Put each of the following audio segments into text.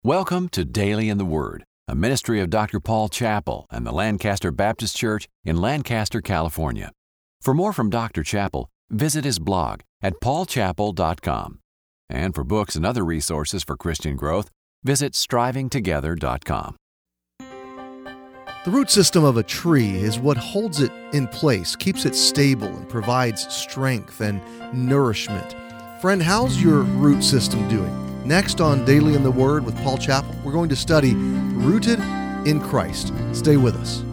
Welcome to Daily in the Word, a ministry of Dr. Paul Chappell and the Lancaster Baptist Church in Lancaster, California. For more from Dr. Chappell, visit his blog at paulchappell.com. And for books and other resources for Christian growth, visit strivingtogether.com. The root system of a tree is what holds it in place, keeps it stable, and provides strength and nourishment. Friend, how's your root system doing? Next on Daily in the Word with Paul Chappell, we're going to study Rooted in Christ. Stay with us.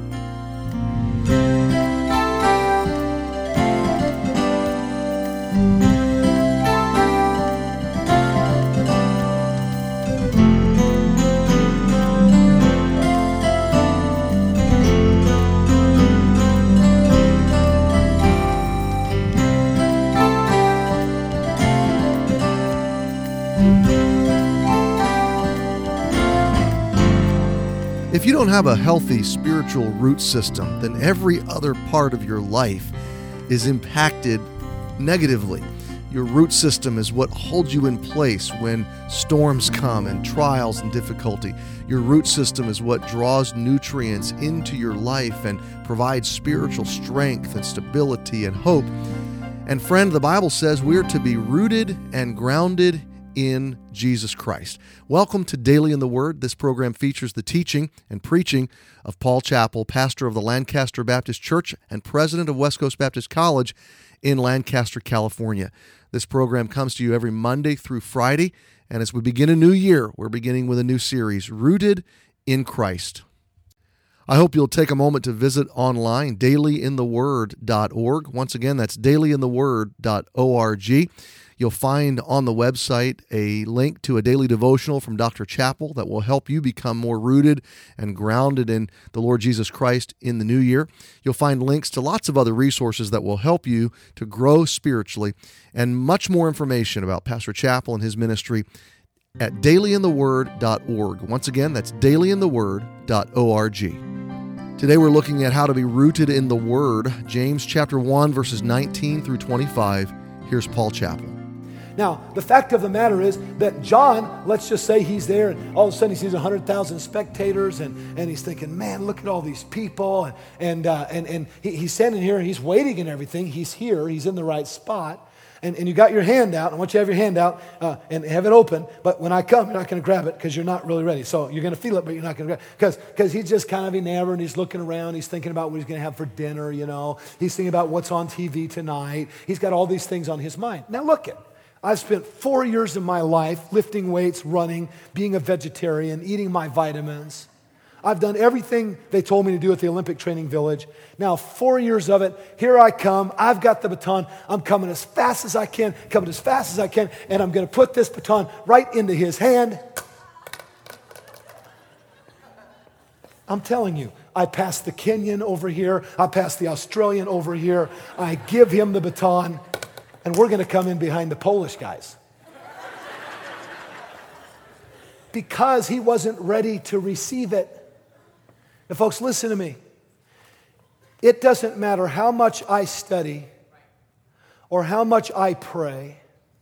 If you don't have a healthy spiritual root system, then every other part of your life is impacted negatively. Your root system is what holds you in place when storms come and trials and difficulty. Your root system is what draws nutrients into your life and provides spiritual strength and stability and hope. And friend, the Bible says we're to be rooted and grounded in Jesus Christ. Welcome to Daily in the Word. This program features the teaching and preaching of Paul Chappell, pastor of the Lancaster Baptist Church and president of West Coast Baptist College in Lancaster, California. This program comes to you every Monday through Friday, and as we begin a new year, we're beginning with a new series, Rooted in Christ. I hope you'll take a moment to visit online, dailyintheword.org. Once again, that's dailyintheword.org. You'll find on the website a link to a daily devotional from Dr. Chappell that will help you become more rooted and grounded in the Lord Jesus Christ in the new year. You'll find links to lots of other resources that will help you to grow spiritually, and much more information about Pastor Chappell and his ministry at dailyintheword.org. Once again, that's dailyintheword.org. Today we're looking at how to be rooted in the Word, James chapter 1, verses 19 through 25. Here's Paul Chappell. Now, the fact of the matter is that John, let's just say he's there, and all of a sudden he sees 100,000 spectators, and he's thinking, man, look at all these people, and he's standing here, he's waiting and everything. He's here, he's in the right spot, and you got your hand out. I want you to have your hand out and have it open, but when I come, you're not going to grab it because you're not really ready. So you're going to feel it, but you're not going to grab it because he's just kind of enamored, and he's looking around, he's thinking about what he's going to have for dinner, you know. He's thinking about what's on TV tonight. He's got all these things on his mind. Now look it. I've spent 4 years of my life lifting weights, running, being a vegetarian, eating my vitamins. I've done everything they told me to do at the Olympic Training Village. Now, 4 years of it, here I come. I've got the baton. I'm coming as fast as I can, and I'm going to put this baton right into his hand. I'm telling you, I pass the Kenyan over here. I pass the Australian over here. I give him the baton. And we're going to come in behind the Polish guys. Because he wasn't ready to receive it. Now, folks, listen to me. It doesn't matter how much I study, or how much I pray,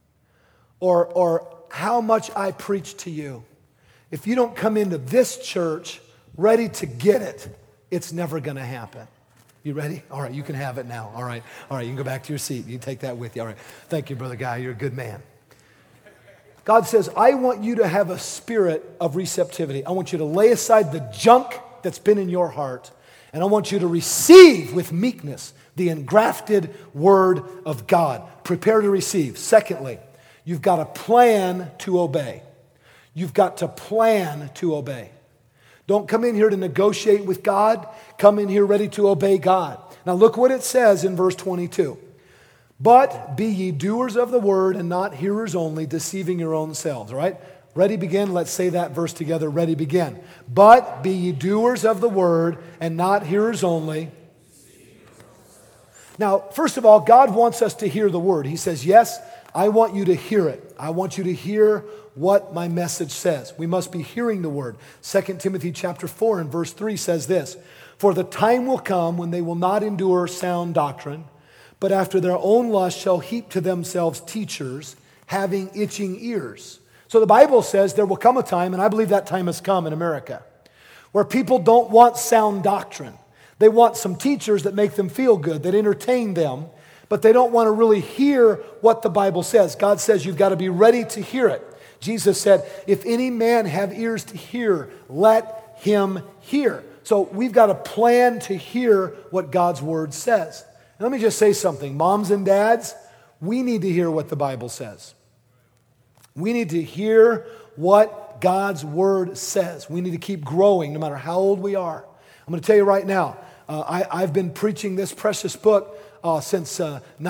or how much I preach to you. If you don't come into this church ready to get it, it's never going to happen. You ready? All right, you can have it now. All right, you can go back to your seat. You can take that with you. All right. Thank you, Brother Guy. You're a good man. God says, I want you to have a spirit of receptivity. I want you to lay aside the junk that's been in your heart, and I want you to receive with meekness the engrafted Word of God. Prepare to receive. Secondly, you've got to plan to obey. You've got to plan to obey. Don't come in here to negotiate with God. Come in here ready to obey God. Now look what it says in verse 22. But be ye doers of the word and not hearers only, deceiving your own selves. All right? Ready, begin. Let's say that verse together. Ready, begin. But be ye doers of the word and not hearers only. Now, first of all, God wants us to hear the word. He says, yes, I want you to hear it. I want you to hear what my message says. We must be hearing the word. 2 Timothy chapter 4 and verse 3 says this, for the time will come when they will not endure sound doctrine, but after their own lust shall heap to themselves teachers, having itching ears. So the Bible says there will come a time, and I believe that time has come in America, where people don't want sound doctrine. They want some teachers that make them feel good, that entertain them, but they don't want to really hear what the Bible says. God says you've got to be ready to hear it. Jesus said, if any man have ears to hear, let him hear. So we've got to plan to hear what God's word says. And let me just say something. Moms and dads, we need to hear what the Bible says. We need to hear what God's word says. We need to keep growing no matter how old we are. I'm going to tell you right now, I've been preaching this precious book since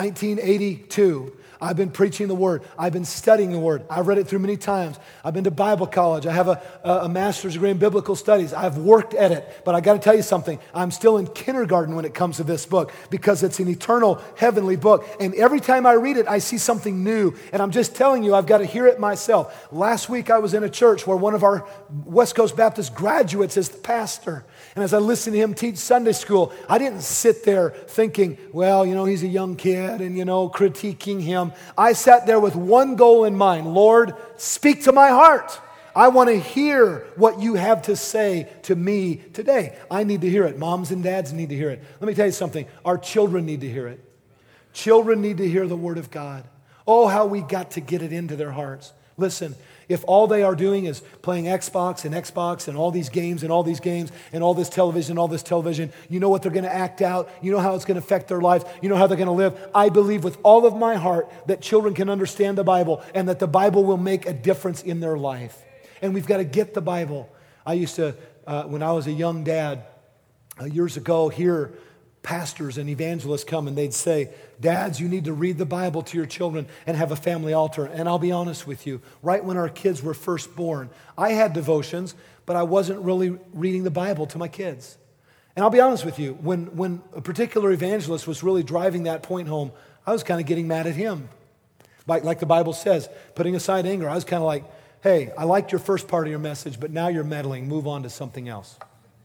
1982. I've been preaching the Word. I've been studying the Word. I've read it through many times. I've been to Bible college. I have a master's degree in biblical studies. I've worked at it. But I got to tell you something. I'm still in kindergarten when it comes to this book because it's an eternal heavenly book. And every time I read it, I see something new. And I'm just telling you, I've got to hear it myself. Last week, I was in a church where one of our West Coast Baptist graduates is the pastor. And as I listened to him teach Sunday school, I didn't sit there thinking, well, he's a young kid and, critiquing him. I sat there with one goal in mind. Lord, speak to my heart. I want to hear what you have to say to me today. I need to hear it. Moms and dads need to hear it. Let me tell you something. Our children need to hear it. Children need to hear the Word of God. Oh, how we got to get it into their hearts. Listen, if all they are doing is playing Xbox and all these games and all these games and all this television, you know what they're going to act out. You know how it's going to affect their lives. You know how they're going to live. I believe with all of my heart that children can understand the Bible and that the Bible will make a difference in their life. And we've got to get the Bible. I used to, when I was a young dad years ago, hear pastors and evangelists come and they'd say, dads, you need to read the Bible to your children and have a family altar. And I'll be honest with you, right when our kids were first born, I had devotions, but I wasn't really reading the Bible to my kids. And I'll be honest with you, when a particular evangelist was really driving that point home, I was kind of getting mad at him. Like the Bible says, putting aside anger, I was kind of like, hey, I liked your first part of your message, but now you're meddling, move on to something else.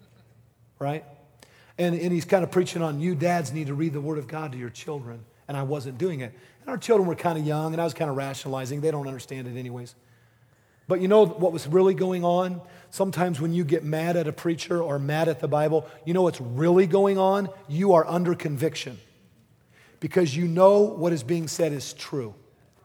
Right? And he's kind of preaching on you dads need to read the Word of God to your children. And I wasn't doing it. And our children were kind of young, and I was kind of rationalizing. They don't understand it anyways. But you know what was really going on? Sometimes when you get mad at a preacher or mad at the Bible, you know what's really going on? You are under conviction. Because you know what is being said is true.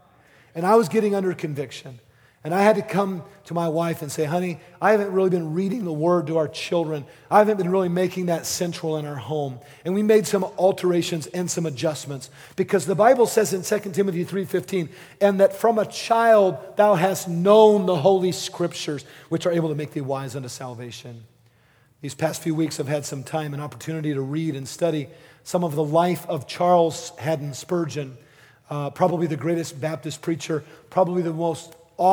And I was getting under conviction. And I had to come to my wife and say, honey, I haven't really been reading the Word to our children. I haven't been really making that central in our home. And we made some alterations and some adjustments. Because the Bible says in 2 Timothy 3:15, and that from a child thou hast known the Holy Scriptures, which are able to make thee wise unto salvation. These past few weeks I've had some time and opportunity to read and study some of the life of Charles Haddon Spurgeon, probably the greatest Baptist preacher, probably the most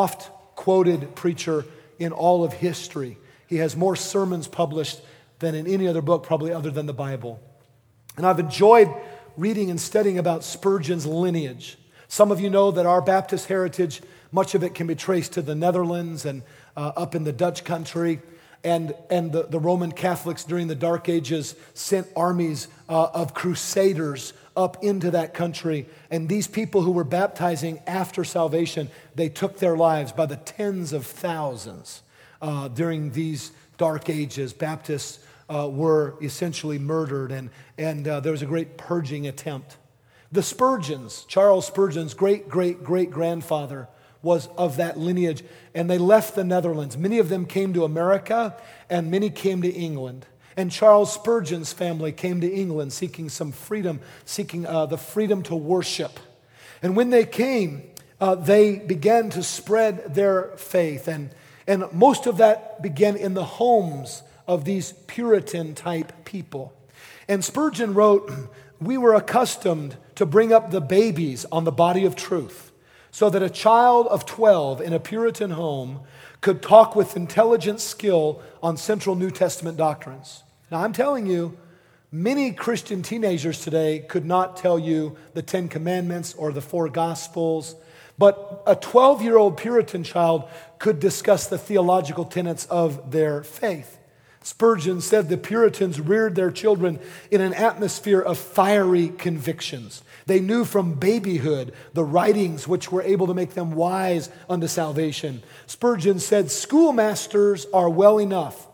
oft-quoted preacher in all of history. He has more sermons published than in any other book, probably other than the Bible. And I've enjoyed reading and studying about Spurgeon's lineage. Some of you know that our Baptist heritage, much of it can be traced to the Netherlands and up in the Dutch country. And the Roman Catholics during the Dark Ages sent armies of crusaders up into that country. And these people who were baptizing after salvation, they took their lives by the tens of thousands during these Dark Ages. Baptists were essentially murdered, and there was a great purging attempt. The Spurgeons, Charles Spurgeon's great-great-great-grandfather, was of that lineage, and they left the Netherlands. Many of them came to America, and many came to England. And Charles Spurgeon's family came to England seeking some freedom, seeking the freedom to worship. And when they came, they began to spread their faith. And most of that began in the homes of these Puritan-type people. And Spurgeon wrote, we were accustomed to bring up the babies on the body of truth, so that a child of 12 in a Puritan home could talk with intelligent skill on central New Testament doctrines. Now, I'm telling you, many Christian teenagers today could not tell you the Ten Commandments or the four Gospels, but a 12-year-old Puritan child could discuss the theological tenets of their faith. Spurgeon said the Puritans reared their children in an atmosphere of fiery convictions. They knew from babyhood the writings which were able to make them wise unto salvation. Spurgeon said, schoolmasters are well enough,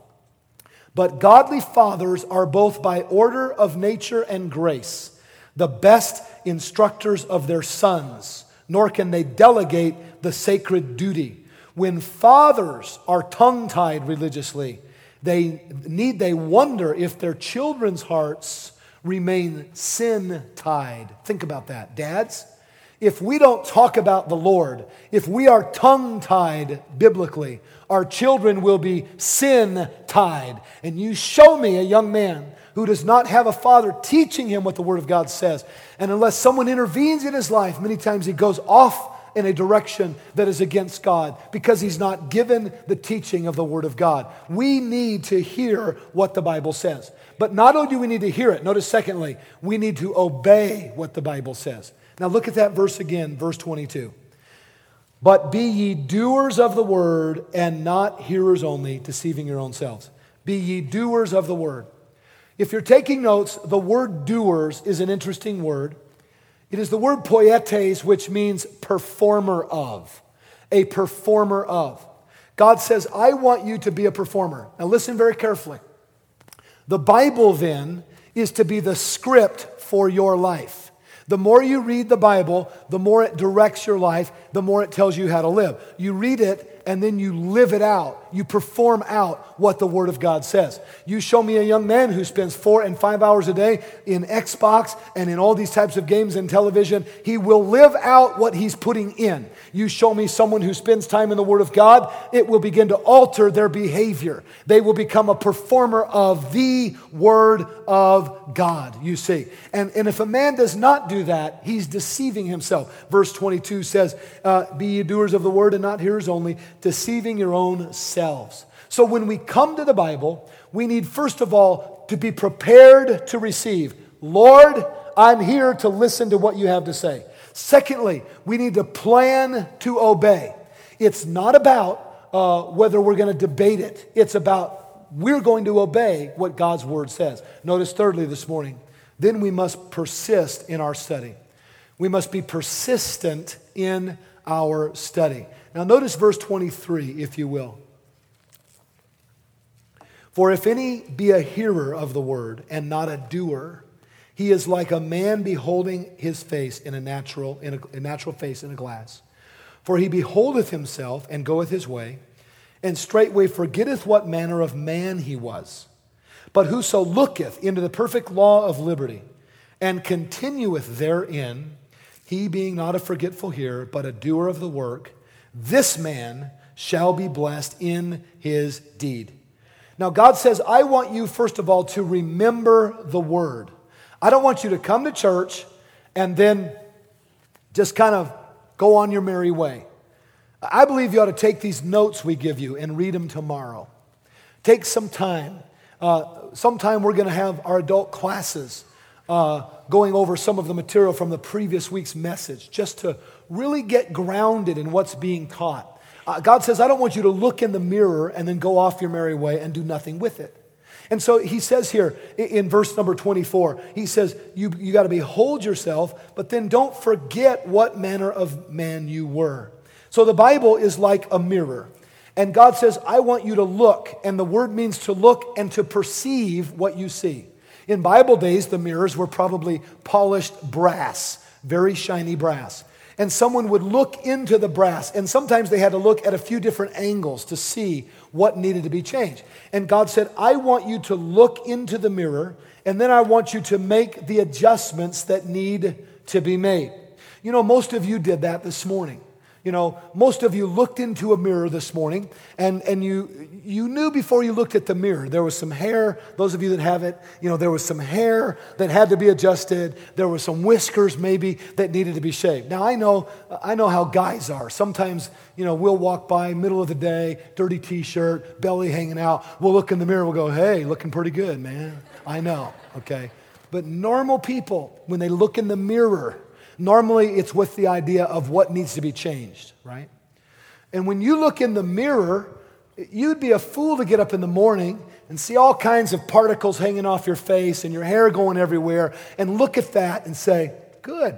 but godly fathers are both by order of nature and grace the best instructors of their sons, nor can they delegate the sacred duty. When fathers are tongue-tied religiously, they wonder if their children's hearts remain sin-tied. Think about that. Dads, if we don't talk about the Lord, if we are tongue-tied biblically, our children will be sin-tied. And you show me a young man who does not have a father teaching him what the Word of God says. And unless someone intervenes in his life, many times he goes off in a direction that is against God because he's not given the teaching of the Word of God. We need to hear what the Bible says. But not only do we need to hear it, notice secondly, we need to obey what the Bible says. Now look at that verse again, verse 22. But be ye doers of the word and not hearers only, deceiving your own selves. Be ye doers of the word. If you're taking notes, the word doers is an interesting word. It is the word poietes, which means performer of. A performer of. God says, I want you to be a performer. Now listen very carefully. The Bible then is to be the script for your life. The more you read the Bible, the more it directs your life, the more it tells you how to live. You read it and then you live it out. You perform out what the Word of God says. You show me a young man who spends 4 and 5 hours a day in Xbox and in all these types of games and television. He will live out what he's putting in. You show me someone who spends time in the Word of God, it will begin to alter their behavior. They will become a performer of the Word of God, you see. And if a man does not do that, he's deceiving himself. Verse 22 says, be ye doers of the Word and not hearers only, deceiving your own selves. So when we come to the Bible, we need first of all to be prepared to receive. Lord, I'm here to listen to what you have to say. Secondly, we need to plan to obey. It's not about whether we're going to debate it. It's about we're going to obey what God's Word says. Notice thirdly this morning, then we must persist in our study. We must be persistent in our study. Now notice verse 23, if you will. For if any be a hearer of the word and not a doer, he is like a man beholding his face in a natural face in a glass. For he beholdeth himself and goeth his way, and straightway forgetteth what manner of man he was. But whoso looketh into the perfect law of liberty, and continueth therein, he being not a forgetful hearer, but a doer of the work, this man shall be blessed in his deed. Now God says, I want you first of all to remember the word. I don't want you to come to church and then just kind of go on your merry way. I believe you ought to take these notes we give you and read them tomorrow. Take some time. Sometime we're going to have our adult classes going over some of the material from the previous week's message, just to really get grounded in what's being taught. God says, I don't want you to look in the mirror and then go off your merry way and do nothing with it. And so he says here in verse number 24, he says, you got to behold yourself, but then don't forget what manner of man you were. So the Bible is like a mirror. And God says, I want you to look. And the word means to look and to perceive what you see. In Bible days, the mirrors were probably polished brass, very shiny brass. And someone would look into the brass, and sometimes they had to look at a few different angles to see what needed to be changed. And God said, I want you to look into the mirror, and then I want you to make the adjustments that need to be made. You know, most of you did that this morning. You know, most of you looked into a mirror this morning, and you knew before you looked at the mirror, there was some hair. Those of you that have it, you know, there was some hair that had to be adjusted. There were some whiskers maybe that needed to be shaved. Now, I know how guys are. Sometimes, you know, we'll walk by middle of the day, dirty t-shirt, belly hanging out. We'll look in the mirror, we'll go, hey, looking pretty good, man. I know, okay? But normal people, when they look in the mirror, normally it's with the idea of what needs to be changed, right? And when you look in the mirror, you'd be a fool to get up in the morning, and see all kinds of particles hanging off your face and your hair going everywhere, and look at that and say, good.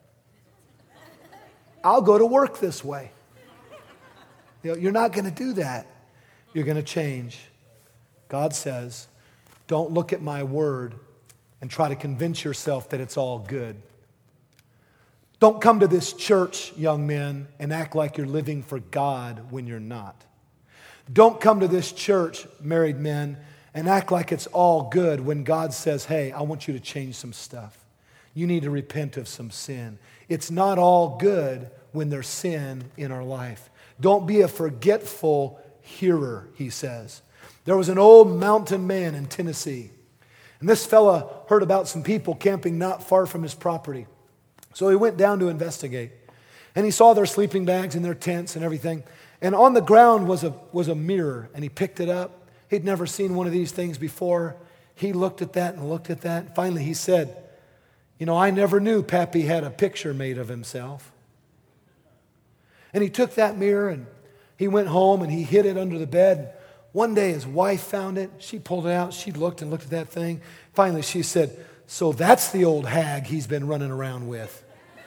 I'll go to work this way. You're not going to do that. You're going to change. God says, don't look at my word and try to convince yourself that it's all good. Don't come to this church, young men, and act like you're living for God when you're not. Don't come to this church, married men, and act like it's all good when God says, hey, I want you to change some stuff. You need to repent of some sin. It's not all good when there's sin in our life. Don't be a forgetful hearer, he says. There was an old mountain man in Tennessee, and this fella heard about some people camping not far from his property. So he went down to investigate, and he saw their sleeping bags and their tents and everything. And on the ground was a mirror, and he picked it up. He'd never seen one of these things before. He looked at that and looked at that. Finally, he said, I never knew Pappy had a picture made of himself. And he took that mirror and he went home and he hid it under the bed. One day his wife found it. She pulled it out. She looked and looked at that thing. Finally, she said, so that's the old hag he's been running around with.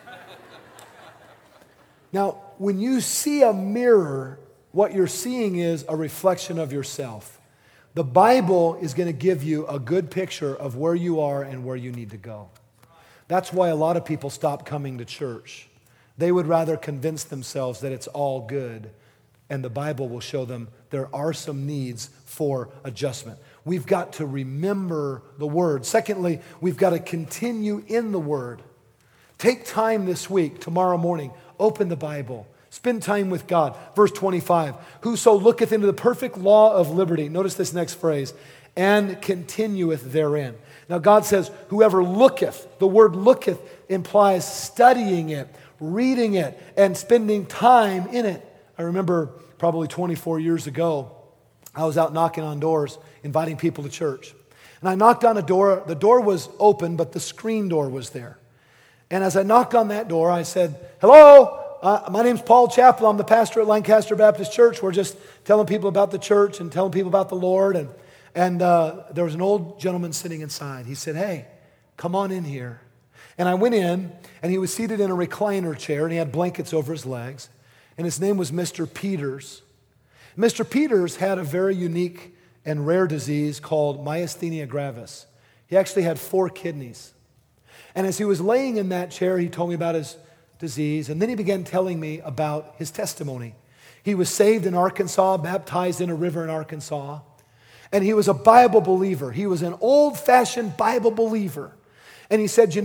Now, when you see a mirror, what you're seeing is a reflection of yourself. The Bible is going to give you a good picture of where you are and where you need to go. That's why a lot of people stop coming to church. They would rather convince themselves that it's all good, and the Bible will show them there are some needs for adjustment. We've got to remember the Word. Secondly, we've got to continue in the Word. Take time this week, tomorrow morning, open the Bible. Spend time with God. Verse 25, whoso looketh into the perfect law of liberty, notice this next phrase, and continueth therein. Now God says, whoever looketh, the word looketh implies studying it, reading it, and spending time in it. I remember probably 24 years ago, I was out knocking on doors, inviting people to church. And I knocked on a door. The door was open, but the screen door was there. And as I knocked on that door, I said, hello, my name's Paul Chappell. I'm the pastor at Lancaster Baptist Church. We're just telling people about the church and telling people about the Lord. And there was an old gentleman sitting inside. He said, hey, come on in here. And I went in, and he was seated in a recliner chair, and he had blankets over his legs. And his name was Mr. Peters. Mr. Peters had a very unique and rare disease called myasthenia gravis. He actually had 4 kidneys. And as he was laying in that chair, he told me about his disease, and then he began telling me about his testimony. He was saved in Arkansas, baptized in a river in Arkansas, and he was a Bible believer. He was an old-fashioned Bible believer. And he said,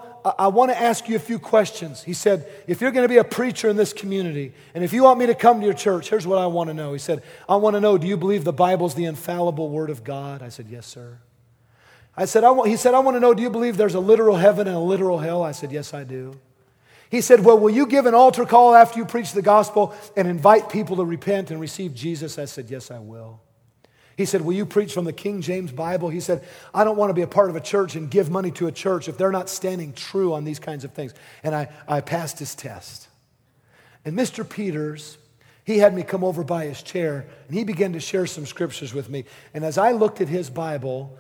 I want to ask you a few questions. He said, if you're going to be a preacher in this community, and if you want me to come to your church, here's what I want to know. He said, I want to know, do you believe the Bible's the infallible Word of God? I said, yes, sir. He said, I want to know, do you believe there's a literal heaven and a literal hell? I said, yes, I do. He said, well, will you give an altar call after you preach the gospel and invite people to repent and receive Jesus? I said, yes, I will. He said, will you preach from the King James Bible? He said, I don't want to be a part of a church and give money to a church if they're not standing true on these kinds of things. And I passed his test. And Mr. Peters, he had me come over by his chair, and he began to share some scriptures with me. And as I looked at his Bible,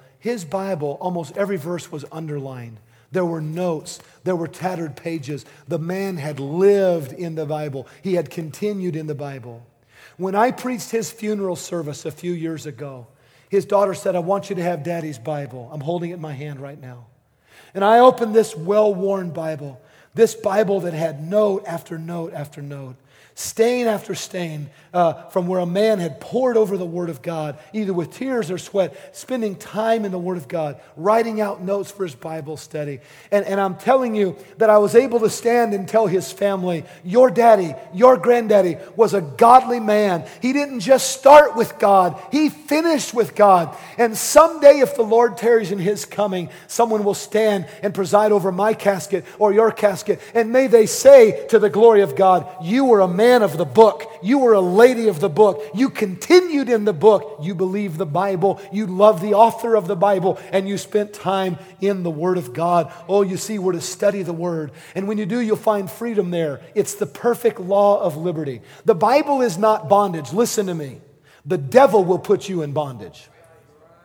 almost every verse was underlined. There were notes. There were tattered pages. The man had lived in the Bible. He had continued in the Bible. When I preached his funeral service a few years ago, his daughter said, I want you to have Daddy's Bible. I'm holding it in my hand right now. And I opened this well-worn Bible, this Bible that had note after note after note, stain after stain from where a man had poured over the Word of God, either with tears or sweat, spending time in the Word of God, writing out notes for his Bible study. And I'm telling you that I was able to stand and tell his family, your daddy, your granddaddy was a godly man. He didn't just start with God, he finished with God. And someday, if the Lord tarries in his coming, someone will stand and preside over my casket or your casket. And may they say to the glory of God, you were a man of the book. You were a lady of the book. You continued in the book. You believe the Bible. You love the author of the Bible. And you spent time in the Word of God. Oh, you see, we're to study the Word. And when you do, you'll find freedom there. It's the perfect law of liberty. The Bible is not bondage. Listen to me. The devil will put you in bondage.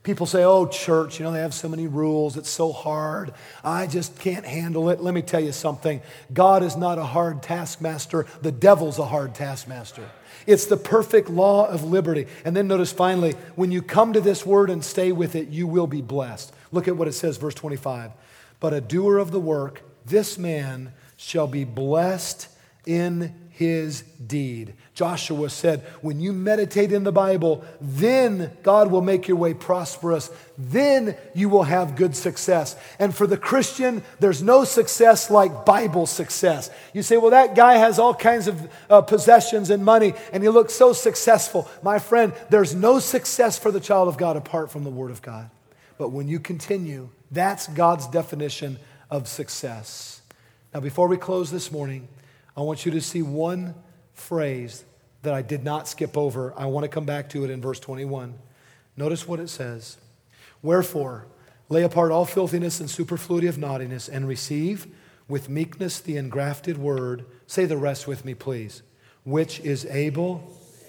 People say, oh, church, they have so many rules. It's so hard. I just can't handle it. Let me tell you something. God is not a hard taskmaster. The devil's a hard taskmaster. It's the perfect law of liberty. And then notice finally, when you come to this word and stay with it, you will be blessed. Look at what it says, verse 25. But a doer of the work, this man shall be blessed in his deed. Joshua said, when you meditate in the Bible, then God will make your way prosperous. Then you will have good success. And for the Christian, there's no success like Bible success. You say, well, that guy has all kinds of possessions and money, and he looks so successful. My friend, there's no success for the child of God apart from the Word of God. But when you continue, that's God's definition of success. Now, before we close this morning, I want you to see one phrase that I did not skip over. I want to come back to it in verse 21. Notice what it says. Wherefore, lay apart all filthiness and superfluity of naughtiness, and receive with meekness the engrafted word. Say the rest with me, please. Which is able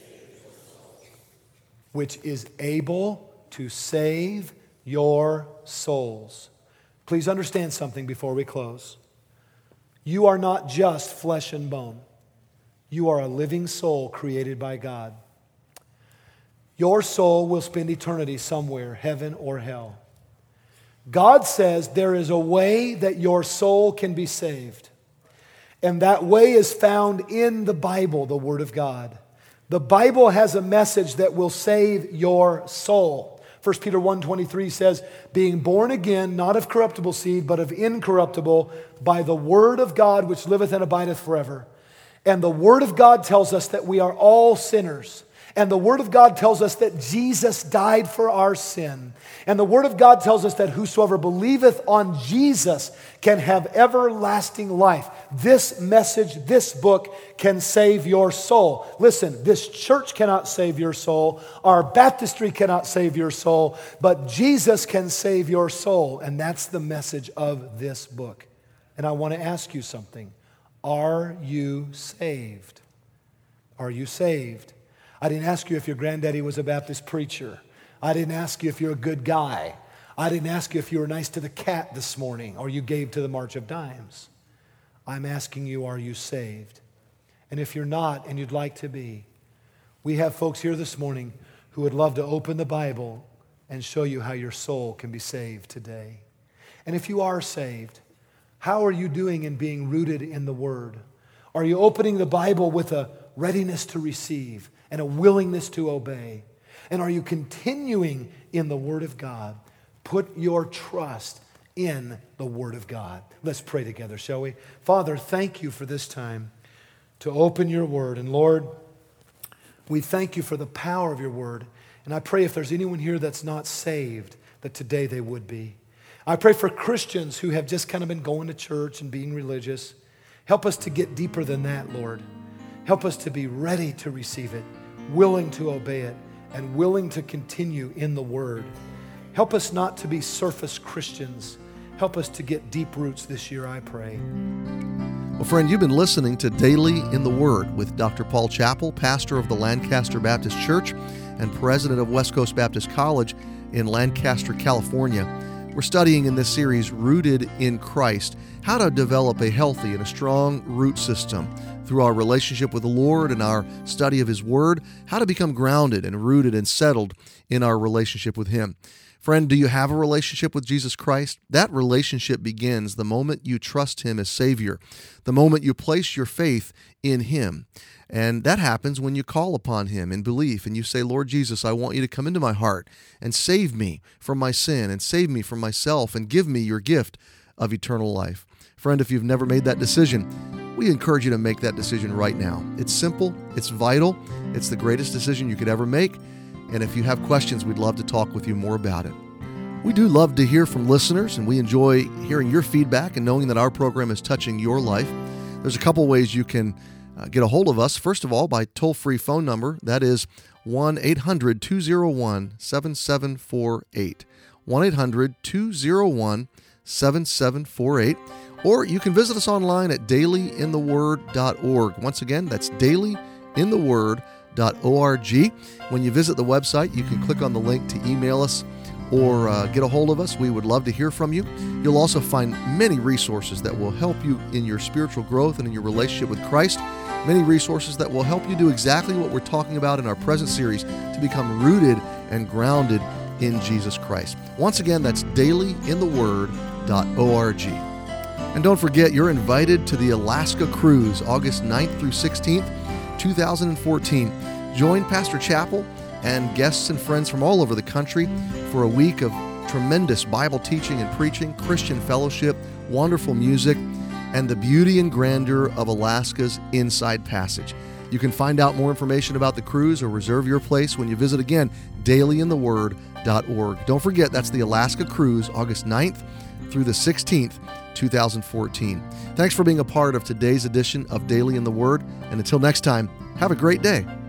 to save your souls. Please understand something before we close. You are not just flesh and bone. You are a living soul created by God. Your soul will spend eternity somewhere, heaven or hell. God says there is a way that your soul can be saved. And that way is found in the Bible, the Word of God. The Bible has a message that will save your soul. 1 Peter 1:23 says, being born again, not of corruptible seed, but of incorruptible, by the word of God which liveth and abideth forever. And the word of God tells us that we are all sinners. And the word of God tells us that Jesus died for our sin. And the word of God tells us that whosoever believeth on Jesus can have everlasting life. This message, this book can save your soul. Listen, this church cannot save your soul. Our baptistry cannot save your soul. But Jesus can save your soul. And that's the message of this book. And I want to ask you something. Are you saved? Are you saved? I didn't ask you if your granddaddy was a Baptist preacher. I didn't ask you if you're a good guy. I didn't ask you if you were nice to the cat this morning or you gave to the March of Dimes. I'm asking you, are you saved? And if you're not and you'd like to be, we have folks here this morning who would love to open the Bible and show you how your soul can be saved today. And if you are saved, how are you doing in being rooted in the Word? Are you opening the Bible with a readiness to receive and a willingness to obey? And are you continuing in the Word of God? Put your trust in the Word of God. Let's pray together, shall we? Father, thank you for this time to open your Word. And Lord, we thank you for the power of your Word. And I pray if there's anyone here that's not saved, that today they would be. I pray for Christians who have just kind of been going to church and being religious. Help us to get deeper than that, Lord. Help us to be ready to receive it, willing to obey it, and willing to continue in the Word. Help us not to be surface Christians. Help us to get deep roots this year, I pray. Well, friend, you've been listening to Daily in the Word with Dr. Paul Chappell, pastor of the Lancaster Baptist Church and president of West Coast Baptist College in Lancaster, California. We're studying in this series, Rooted in Christ, how to develop a healthy and a strong root system through our relationship with the Lord and our study of His Word, how to become grounded and rooted and settled in our relationship with Him. Friend, do you have a relationship with Jesus Christ? That relationship begins the moment you trust Him as Savior, the moment you place your faith in Him. And that happens when you call upon Him in belief and you say, Lord Jesus, I want you to come into my heart and save me from my sin and save me from myself and give me your gift of eternal life. Friend, if you've never made that decision, we encourage you to make that decision right now. It's simple, it's vital, it's the greatest decision you could ever make. And if you have questions, we'd love to talk with you more about it. We do love to hear from listeners, and we enjoy hearing your feedback and knowing that our program is touching your life. There's a couple ways you can get a hold of us. First of all, by toll-free phone number. That is 1-800-201-7748. 1-800-201-7748. Or you can visit us online at dailyintheword.org. Once again, that's dailyintheword.org. When you visit the website, you can click on the link to email us or get a hold of us. We would love to hear from you. You'll also find many resources that will help you in your spiritual growth and in your relationship with Christ. Many resources that will help you do exactly what we're talking about in our present series, to become rooted and grounded in Jesus Christ. Once again, that's dailyintheword.org. And don't forget, you're invited to the Alaska Cruise, August 9th through 16th, 2014. Join Pastor Chappell and guests and friends from all over the country for a week of tremendous Bible teaching and preaching, Christian fellowship, wonderful music, and the beauty and grandeur of Alaska's Inside Passage. You can find out more information about the cruise or reserve your place when you visit, again, dailyintheword.org. Don't forget, that's the Alaska Cruise, August 9th through the 16th, 2014. Thanks for being a part of today's edition of Daily in the Word, and until next time, have a great day.